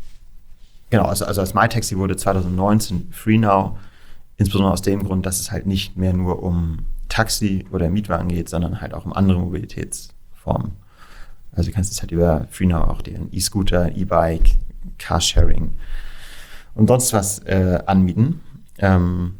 genau, also, also als MyTaxi wurde zwanzig neunzehn FreeNow, insbesondere aus dem Grund, dass es halt nicht mehr nur um Taxi oder Mietwagen geht, sondern halt auch um andere Mobilitätsformen. Also du kannst es halt über FreeNow auch den E-Scooter, E-Bike, Carsharing und sonst was äh, anbieten. Ähm,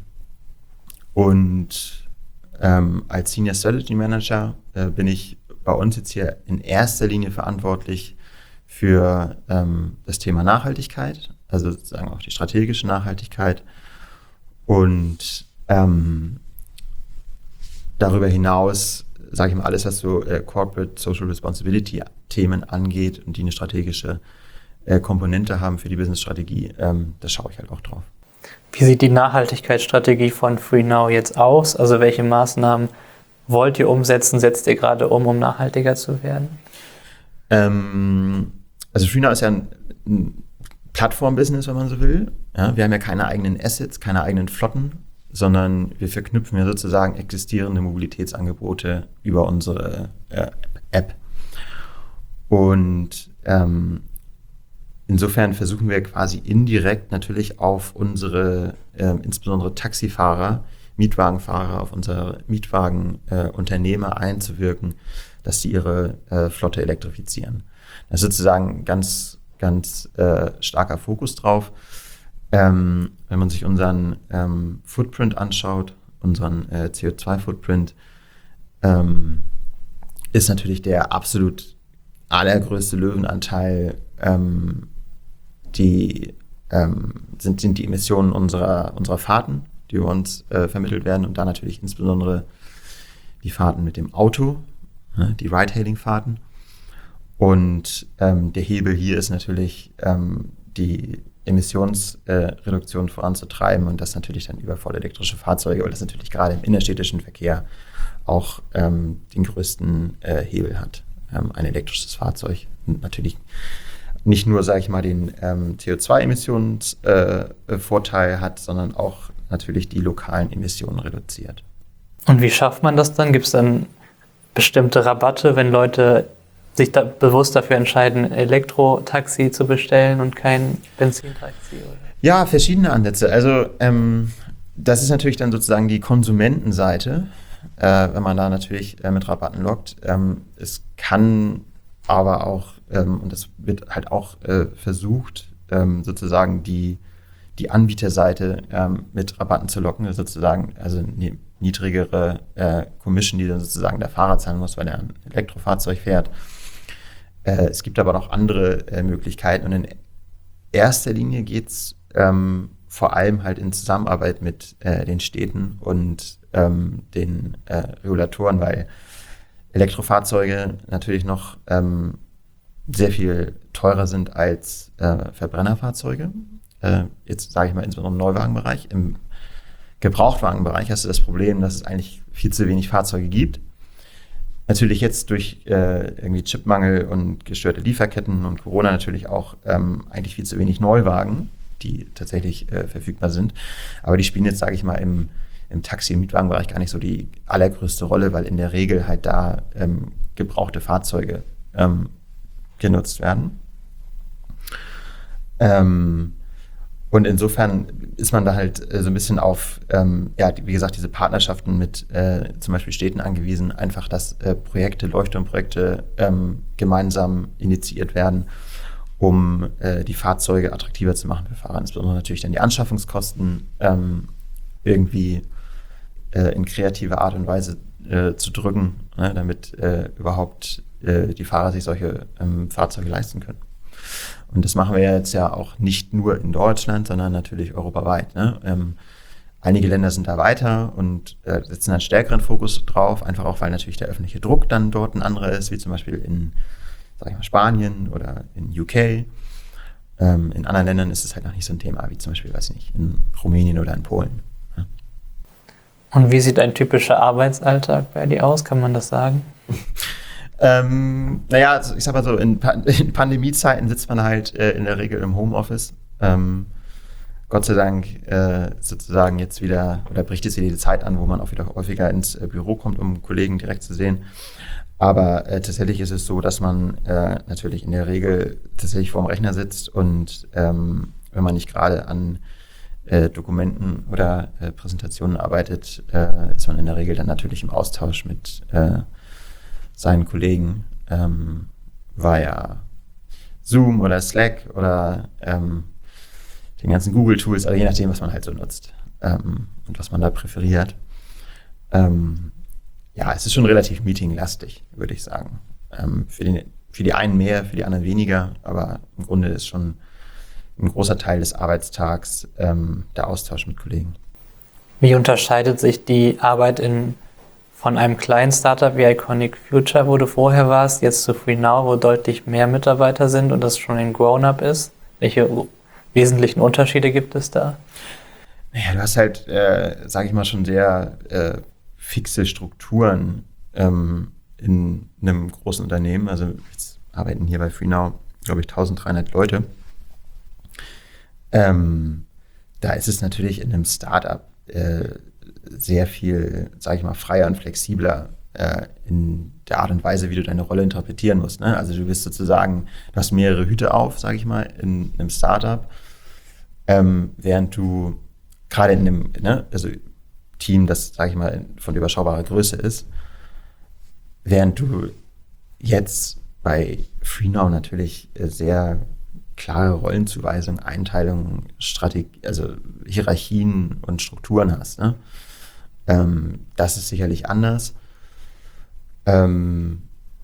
und ähm, als Senior Strategy Manager äh, bin ich bei uns jetzt hier in erster Linie verantwortlich für ähm, das Thema Nachhaltigkeit, also sozusagen auch die strategische Nachhaltigkeit. Und ähm, darüber hinaus, sage ich mal, alles, was so äh, Corporate Social Responsibility Themen angeht und die eine strategische äh, Komponente haben für die Business-Strategie, ähm, da schaue ich halt auch drauf. Wie sieht die Nachhaltigkeitsstrategie von FreeNow jetzt aus? Also welche Maßnahmen wollt ihr umsetzen, setzt ihr gerade um, um nachhaltiger zu werden? Ähm, also FreeNow ist ja ein, ein Plattform-Business, wenn man so will. Ja, wir haben ja keine eigenen Assets, keine eigenen Flotten, sondern wir verknüpfen ja sozusagen existierende Mobilitätsangebote über unsere äh, App. Und ähm, insofern versuchen wir quasi indirekt natürlich auf unsere, äh, insbesondere Taxifahrer, Mietwagenfahrer, auf unsere Mietwagenunternehmer äh, einzuwirken, dass sie ihre äh, Flotte elektrifizieren. Das ist sozusagen ein ganz, ganz äh, starker Fokus drauf. Ähm, wenn man sich unseren ähm, Footprint anschaut, unseren äh, C O zwei Footprint, ähm, ist natürlich der absolut allergrößte Löwenanteil ähm, die, ähm, sind, sind die Emissionen unserer, unserer Fahrten, die über uns äh, vermittelt werden und da natürlich insbesondere die Fahrten mit dem Auto, ne, die Ride-Hailing-Fahrten. Und ähm, der Hebel hier ist natürlich ähm, die Emissionsreduktion äh, voranzutreiben und das natürlich dann über vollelektrische Fahrzeuge, weil das natürlich gerade im innerstädtischen Verkehr auch ähm, den größten äh, Hebel hat, ähm, ein elektrisches Fahrzeug. Und natürlich nicht nur, sage ich mal, den ähm, C O zwei Emissionsvorteil äh, hat, sondern auch natürlich die lokalen Emissionen reduziert. Und wie schafft man das dann? Gibt es dann bestimmte Rabatte, wenn Leute sich da bewusst dafür entscheiden, Elektrotaxi zu bestellen und kein Benzintaxi? Oder? Ja, verschiedene Ansätze. Also ähm, das ist natürlich dann sozusagen die Konsumentenseite, äh, wenn man da natürlich äh, mit Rabatten lockt. Ähm, es kann aber auch, ähm, und das wird halt auch äh, versucht, ähm, sozusagen die, die Anbieterseite ähm, mit Rabatten zu locken, sozusagen, also eine niedrigere äh, Commission, die dann sozusagen der Fahrer zahlen muss, weil er ein Elektrofahrzeug fährt. Äh, es gibt aber noch andere äh, Möglichkeiten, und in erster Linie geht es ähm, vor allem halt in Zusammenarbeit mit äh, den Städten und ähm, den äh, Regulatoren, weil Elektrofahrzeuge natürlich noch ähm, sehr viel teurer sind als äh, Verbrennerfahrzeuge. Äh, jetzt sage ich mal insbesondere im Neuwagenbereich. Im Gebrauchtwagenbereich hast du das Problem, dass es eigentlich viel zu wenig Fahrzeuge gibt. Natürlich jetzt durch äh, irgendwie Chipmangel und gestörte Lieferketten und Corona natürlich auch ähm, eigentlich viel zu wenig Neuwagen, die tatsächlich äh, verfügbar sind. Aber die spielen jetzt, sage ich mal, im, im Taxi- und Mietwagenbereich gar nicht so die allergrößte Rolle, weil in der Regel halt da ähm, gebrauchte Fahrzeuge ähm, genutzt werden. Ähm, und insofern ist man da halt äh, so ein bisschen auf, ähm, ja, die, wie gesagt, diese Partnerschaften mit äh, zum Beispiel Städten angewiesen, einfach, dass äh, Projekte, Leuchtturmprojekte ähm, gemeinsam initiiert werden, um äh, die Fahrzeuge attraktiver zu machen für Fahrer. Insbesondere natürlich dann die Anschaffungskosten ähm, irgendwie äh, in kreativer Art und Weise äh, zu drücken, ne, damit äh, überhaupt äh, die Fahrer sich solche ähm, Fahrzeuge leisten können. Und das machen wir ja jetzt ja auch nicht nur in Deutschland, sondern natürlich europaweit. Ne? Ähm, einige Länder sind da weiter und äh, setzen einen stärkeren Fokus drauf, einfach auch, weil natürlich der öffentliche Druck dann dort ein anderer ist, wie zum Beispiel in, sag ich mal, Spanien oder in U K. Ähm, in anderen Ländern ist es halt noch nicht so ein Thema, wie zum Beispiel, weiß ich nicht, in Rumänien oder in Polen. Ja. Und wie sieht ein typischer Arbeitsalltag bei dir aus? Kann man das sagen? Ähm, naja, also ich sag mal so, in, pa- in Pandemiezeiten sitzt man halt äh, in der Regel im Homeoffice. Ähm, Gott sei Dank äh, sozusagen jetzt wieder, oder bricht es wieder die Zeit an, wo man auch wieder häufiger ins äh, Büro kommt, um Kollegen direkt zu sehen. Aber äh, tatsächlich ist es so, dass man äh, natürlich in der Regel tatsächlich vorm Rechner sitzt und ähm, wenn man nicht gerade an äh, Dokumenten oder äh, Präsentationen arbeitet, äh, ist man in der Regel dann natürlich im Austausch mit äh, seinen Kollegen, ähm, via Zoom oder Slack oder ähm, den ganzen Google-Tools, also je nachdem, was man halt so nutzt ähm, und was man da präferiert. Ähm, ja, es ist schon relativ meetinglastig, würde ich sagen. Ähm, für, den, für die einen mehr, für die anderen weniger, aber im Grunde ist schon ein großer Teil des Arbeitstags ähm, der Austausch mit Kollegen. Wie unterscheidet sich die Arbeit in von einem kleinen Startup wie Iconic Future, wo du vorher warst, jetzt zu FreeNow, wo deutlich mehr Mitarbeiter sind und das schon ein Grown-up ist? Welche wesentlichen Unterschiede gibt es da? Naja, du hast halt, äh, sage ich mal, schon sehr äh, fixe Strukturen ähm, in einem großen Unternehmen. Also jetzt arbeiten hier bei FreeNow, glaube ich, dreizehnhundert Leute. Ähm, da ist es natürlich in einem Startup äh, sehr viel, sage ich mal, freier und flexibler äh, in der Art und Weise, wie du deine Rolle interpretieren musst. Ne? Also du bist sozusagen, du hast mehrere Hüte auf, sage ich mal, in einem Startup, ähm, während du gerade in einem ne, also Team, das, sage ich mal, von überschaubarer Größe ist, während du jetzt bei FreeNow natürlich äh, sehr klare Rollenzuweisung, Einteilung, Strategie, also Hierarchien und Strukturen hast. Ne? Ähm, das ist sicherlich anders. Ähm,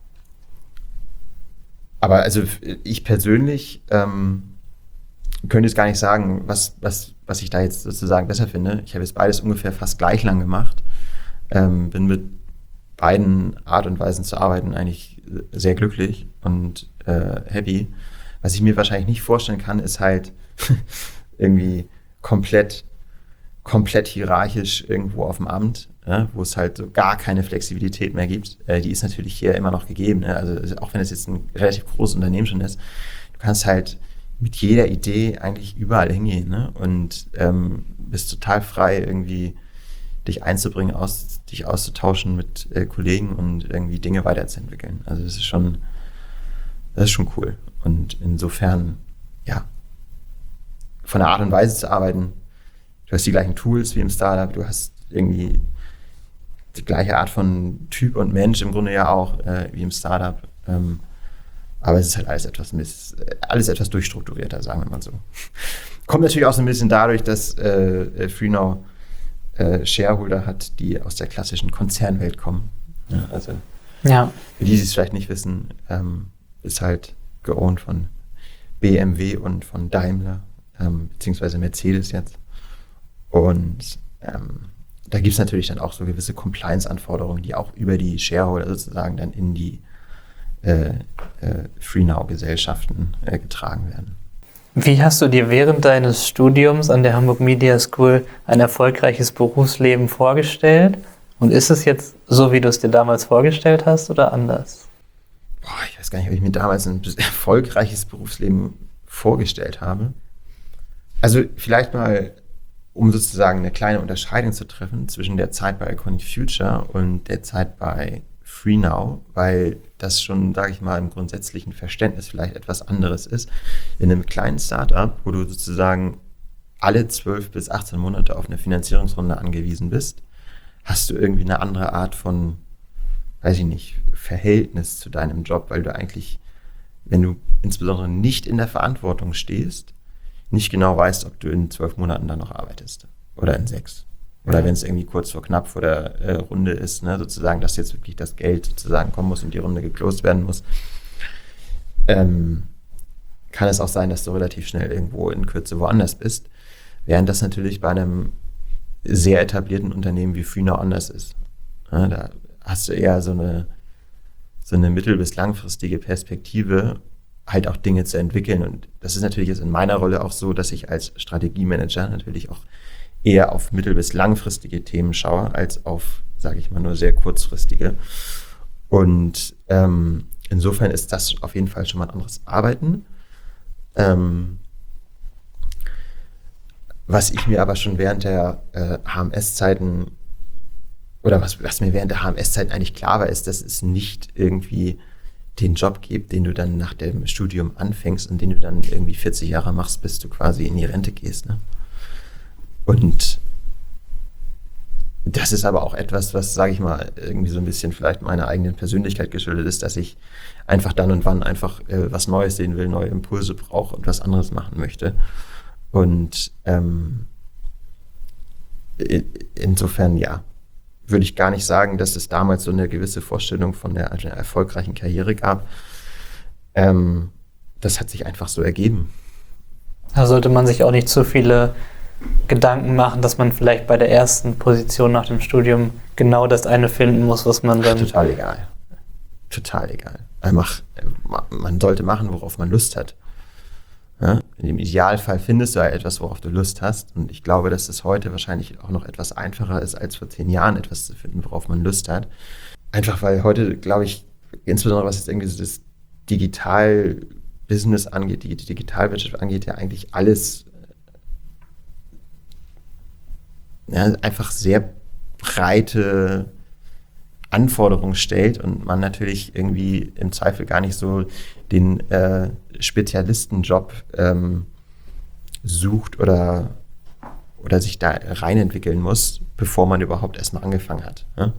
aber also ich persönlich ähm, könnte jetzt gar nicht sagen, was, was, was ich da jetzt sozusagen besser finde. Ich habe jetzt beides ungefähr fast gleich lang gemacht. Ähm, bin mit beiden Art und Weisen zu arbeiten eigentlich sehr glücklich und äh, happy. Was ich mir wahrscheinlich nicht vorstellen kann, ist halt irgendwie komplett, komplett hierarchisch irgendwo auf dem Amt, ja, wo es halt so gar keine Flexibilität mehr gibt. Äh, die ist natürlich hier immer noch gegeben. Ne? Also auch wenn es jetzt ein relativ großes Unternehmen schon ist, du kannst halt mit jeder Idee eigentlich überall hingehen, ne? Und ähm, bist total frei, irgendwie dich einzubringen, aus, dich auszutauschen mit äh, Kollegen und irgendwie Dinge weiterzuentwickeln. Also das ist schon Das ist schon cool. Und insofern, ja, von der Art und Weise zu arbeiten, du hast die gleichen Tools wie im Startup, du hast irgendwie die gleiche Art von Typ und Mensch im Grunde ja auch äh, wie im Startup. Ähm, aber es ist halt alles etwas, miss, alles etwas durchstrukturierter, sagen wir mal so. Kommt natürlich auch so ein bisschen dadurch, dass äh, FreeNow äh, Shareholder hat, die aus der klassischen Konzernwelt kommen. Ja, also ja. Für die, die es vielleicht nicht wissen, ähm, ist halt geowned von B M W und von Daimler, ähm, beziehungsweise Mercedes jetzt. Und ähm, da gibt es natürlich dann auch so gewisse Compliance-Anforderungen, die auch über die Shareholder sozusagen dann in die äh, äh, FreeNow-Gesellschaften äh, getragen werden. Wie hast du dir während deines Studiums an der Hamburg Media School ein erfolgreiches Berufsleben vorgestellt? Und ist es jetzt so, wie du es dir damals vorgestellt hast, oder anders? Boah, ich weiß gar nicht, ob ich mir damals ein erfolgreiches Berufsleben vorgestellt habe. Also vielleicht mal, um sozusagen eine kleine Unterscheidung zu treffen zwischen der Zeit bei Iconic Future und der Zeit bei FreeNow, weil das schon, sage ich mal, im grundsätzlichen Verständnis vielleicht etwas anderes ist. In einem kleinen Startup, wo du sozusagen alle zwölf bis achtzehn Monate auf eine Finanzierungsrunde angewiesen bist, hast du irgendwie eine andere Art von, weiß ich nicht, Verhältnis zu deinem Job, weil du eigentlich, wenn du insbesondere nicht in der Verantwortung stehst, nicht genau weißt, ob du in zwölf Monaten dann noch arbeitest oder in sechs. Oder ja. Wenn es irgendwie kurz vor knapp vor der äh, Runde ist, ne, sozusagen, dass jetzt wirklich das Geld sozusagen kommen muss und die Runde geclosed werden muss, ähm, kann es auch sein, dass du relativ schnell irgendwo in Kürze woanders bist, während das natürlich bei einem sehr etablierten Unternehmen wie FreeNow anders ist. Ja, da hast du eher so eine, so eine mittel- bis langfristige Perspektive, halt auch Dinge zu entwickeln. Und das ist natürlich jetzt in meiner Rolle auch so, dass ich als Strategiemanager natürlich auch eher auf mittel- bis langfristige Themen schaue, als auf, sage ich mal, nur sehr kurzfristige. Und ähm, insofern ist das auf jeden Fall schon mal ein anderes Arbeiten. Ähm, was ich mir aber schon während der äh, H M S-Zeiten oder was, was mir während der H M S-Zeiten eigentlich klar war, ist, dass es nicht irgendwie den Job gibt, den du dann nach dem Studium anfängst und den du dann irgendwie vierzig Jahre machst, bis du quasi in die Rente gehst. Ne? Und das ist aber auch etwas, was, sage ich mal, irgendwie so ein bisschen vielleicht meiner eigenen Persönlichkeit geschuldet ist, dass ich einfach dann und wann einfach äh, was Neues sehen will, neue Impulse brauche und was anderes machen möchte. Und ähm, insofern, ja, würde ich gar nicht sagen, dass es damals so eine gewisse Vorstellung von der, einer erfolgreichen Karriere gab. Ähm, das hat sich einfach so ergeben. Da sollte man sich auch nicht zu viele Gedanken machen, dass man vielleicht bei der ersten Position nach dem Studium genau das eine finden muss, was man dann... Ach, total egal. Total egal. Einfach, man sollte machen, worauf man Lust hat. Ja? Im Idealfall findest du ja etwas, worauf du Lust hast. Und ich glaube, dass es heute wahrscheinlich auch noch etwas einfacher ist, als vor zehn Jahren etwas zu finden, worauf man Lust hat. Einfach weil heute, glaube ich, insbesondere was jetzt irgendwie so das Digital-Business angeht, die Digitalwirtschaft angeht, ja eigentlich alles ja, einfach sehr breite Anforderungen stellt und man natürlich irgendwie im Zweifel gar nicht so den äh, Spezialistenjob ähm, sucht oder, oder sich da reinentwickeln muss, bevor man überhaupt erstmal angefangen hat. Ja?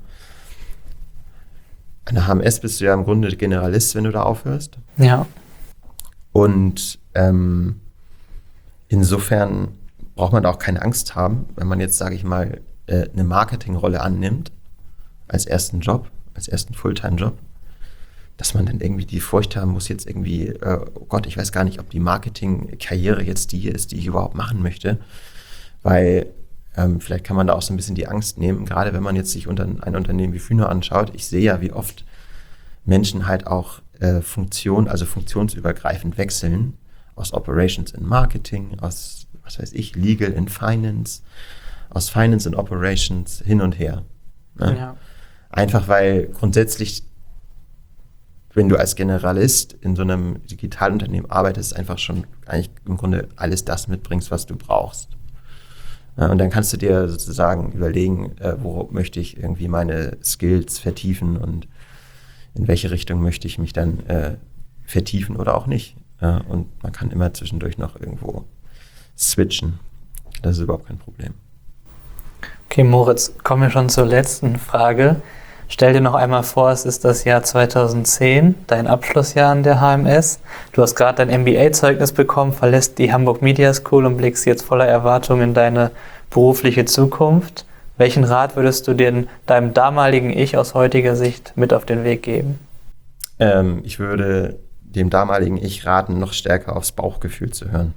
An der H M S bist du ja im Grunde Generalist, wenn du da aufhörst. Ja. Und ähm, insofern braucht man da auch keine Angst haben, wenn man jetzt, sage ich mal, äh, eine Marketingrolle annimmt, als ersten Job, als ersten Fulltime-Job, dass man dann irgendwie die Furcht haben muss, jetzt irgendwie, äh, oh Gott, ich weiß gar nicht, ob die Marketing-Karriere jetzt die ist, die ich überhaupt machen möchte, weil ähm, vielleicht kann man da auch so ein bisschen die Angst nehmen, gerade wenn man jetzt sich unter ein Unternehmen wie FreeNow anschaut. Ich sehe ja, wie oft Menschen halt auch äh, Funktion, also funktionsübergreifend wechseln, aus Operations in Marketing, aus, was weiß ich, Legal in Finance, aus Finance in Operations, hin und her. Ne? Ja. Einfach weil grundsätzlich, wenn du als Generalist in so einem Digitalunternehmen arbeitest, einfach schon eigentlich im Grunde alles das mitbringst, was du brauchst. Ja, und dann kannst du dir sozusagen überlegen, äh, wo möchte ich irgendwie meine Skills vertiefen und in welche Richtung möchte ich mich dann äh, vertiefen oder auch nicht. Äh, und man kann immer zwischendurch noch irgendwo switchen. Das ist überhaupt kein Problem. Okay, Moritz, kommen wir schon zur letzten Frage. Stell dir noch einmal vor, es ist das Jahr zweitausendzehn, dein Abschlussjahr an der H M S. Du hast gerade dein M B A-Zeugnis bekommen, verlässt die Hamburg Media School und blickst jetzt voller Erwartung in deine berufliche Zukunft. Welchen Rat würdest du denn deinem damaligen Ich aus heutiger Sicht mit auf den Weg geben? Ähm, ich würde dem damaligen Ich raten, noch stärker aufs Bauchgefühl zu hören.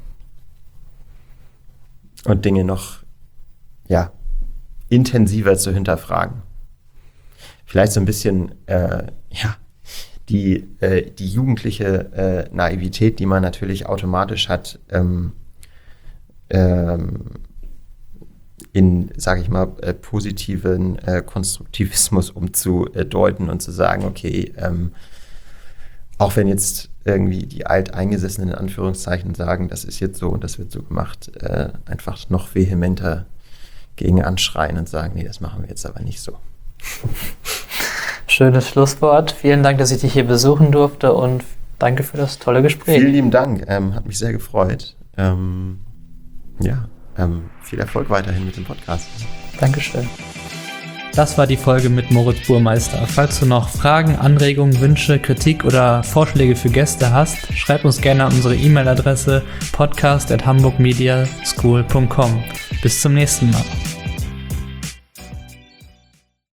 Und Dinge noch, ja, intensiver zu hinterfragen. Vielleicht so ein bisschen, äh, ja, die, äh, die jugendliche äh, Naivität, die man natürlich automatisch hat, ähm, ähm, in, sage ich mal, äh, positiven äh, Konstruktivismus umzudeuten und zu sagen, okay, ähm, auch wenn jetzt irgendwie die Alteingesessenen in Anführungszeichen sagen, das ist jetzt so und das wird so gemacht, äh, einfach noch vehementer gegen anschreien und sagen, nee, das machen wir jetzt aber nicht so. Schönes Schlusswort. Vielen Dank, dass ich dich hier besuchen durfte und danke für das tolle Gespräch. Vielen lieben Dank, ähm, hat mich sehr gefreut. Ähm, ja, ähm, viel Erfolg weiterhin mit dem Podcast. Dankeschön. Das war die Folge mit Moritz Burmeister. Falls du noch Fragen, Anregungen, Wünsche, Kritik oder Vorschläge für Gäste hast, schreib uns gerne an unsere E-Mail-Adresse podcast at hamburg media school punkt com. Bis zum nächsten Mal.